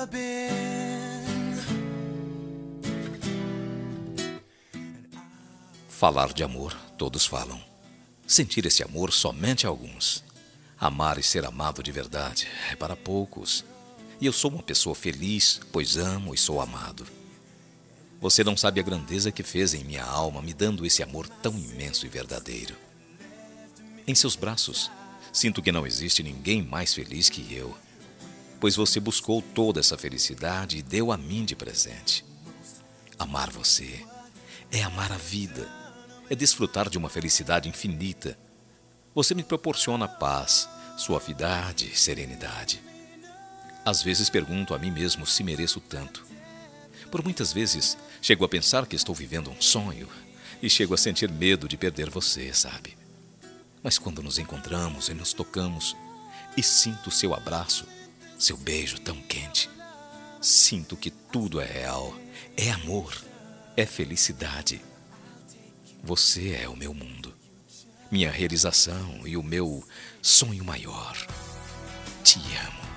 ever been. Falar de amor, todos falam. Sentir esse amor, somente alguns. Amar e ser amado de verdade é para poucos. E eu sou uma pessoa feliz, pois amo e sou amado. Você não sabe a grandeza que fez em minha alma, me dando esse amor tão imenso e verdadeiro. Em seus braços, sinto que não existe ninguém mais feliz que eu, pois você buscou toda essa felicidade e deu a mim de presente. Amar você é amar a vida, é desfrutar de uma felicidade infinita. Você me proporciona paz, suavidade e serenidade. Às vezes pergunto a mim mesmo se mereço tanto. Por muitas vezes, chego a pensar que estou vivendo um sonho e chego a sentir medo de perder você, sabe? Mas quando nos encontramos e nos tocamos e sinto seu abraço, seu beijo tão quente, sinto que tudo é real, é amor, é felicidade. Você é o meu mundo, minha realização e o meu sonho maior. Te amo.